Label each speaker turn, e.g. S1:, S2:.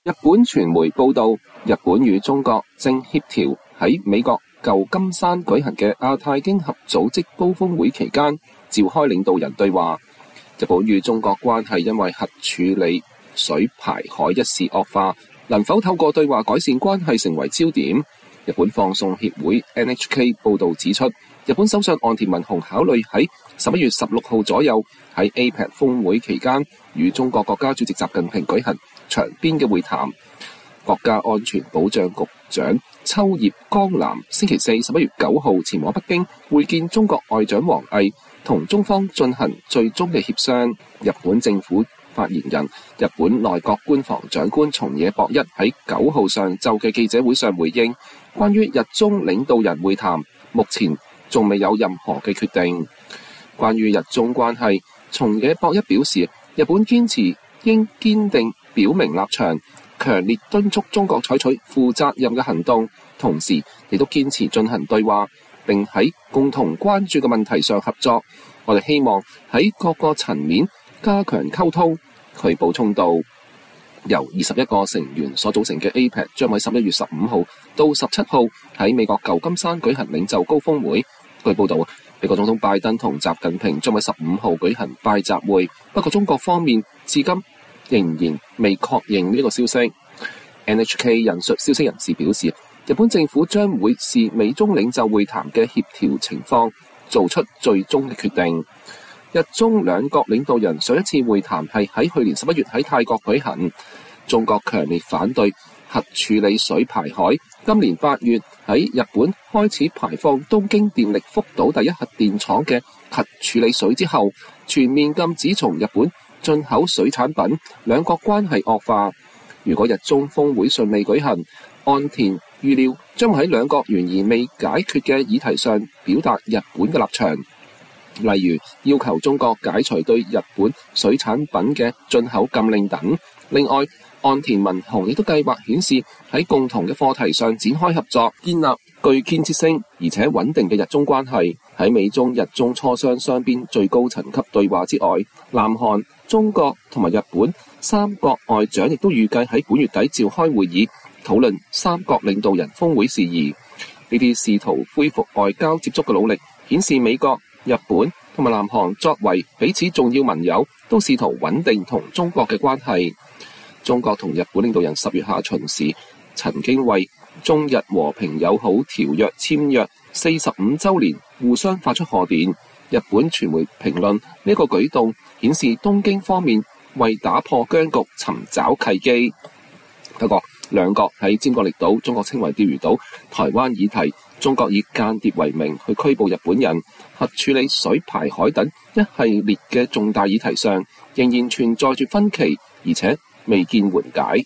S1: 日本傳媒報道，日本與中國正協調喺美國舊金山舉行嘅亞太經合組織高峰會期間召開領導人對話。日本與中國關係因為核處理水排海一事惡化，能否透過對話改善關係成為焦點。日本放送協會 NHK 報導指出，日本首相岸田文雄考慮喺11月16號左右喺 APEC 峰會期間與中國國家主席習近平舉行場邊嘅會談。國家安全保障局長秋葉剛男星期四11月9號前往北京會見中國外長王毅，同中方進行最終嘅協商。日本政府發言人、日本內閣官房長官松野博一喺9號上晝嘅記者會上回應，關於日中領導人會談，目前仲未有任何嘅決定。關於日中關係，松野博一表示，日本堅持應堅定表明立場，強烈敦促中國採取負責任嘅行動，同時亦都堅持進行對話，並喺共同關注嘅問題上合作。我哋希望喺各個層面加強溝通。佢補充道，由21個成員所組成嘅 APEC 將喺11月15號到17號喺美國舊金山舉行領袖高峰會。據報道，美國總統拜登同習近平將喺15號舉行拜習會，不過中國方面至今仍然未確認呢個消息。NHK 引述消息人士表示，日本政府將會視美中領袖會談嘅協調情況，做出最終嘅決定。日中兩國領導人上一次會談係喺去年11月喺泰國舉行。中國強烈反對核處理水排海。今年8月喺日本開始排放東京電力福島第一核電廠嘅核處理水之後，全面禁止從日本進口水產品，兩國關係惡化。如果日中峰會順利舉行，岸田預料將喺兩國懸而未解決嘅議題上表達日本嘅立場，例如要求中國解除對日本水產品嘅進口禁令等。另外，岸田文雄亦都計劃顯示喺共同嘅課題上展開合作，建立具建設性而且穩定嘅日中關係。喺美中日中磋商雙邊最高層級對話之外，南韓、中國同埋日本三國外長亦都預計喺本月底召開會議，討論三國領導人峰會事宜。呢啲試圖恢復外交接觸嘅努力，顯示美國、日本同埋南韓作為彼此重要盟友，都試圖穩定同中國嘅關係。中國同日本領導人10月下旬時曾經為中日和平友好條約簽約45週年互相發出賀電。日本傳媒評論呢個舉動顯示東京方面為打破僵局尋找契機。不過兩國喺尖閣列島，中國稱為釣魚島，台灣議題，中國以間諜為名去拘捕日本人，核處理水排海等一系列嘅重大議題上，仍然存在住分歧，而且未見緩解。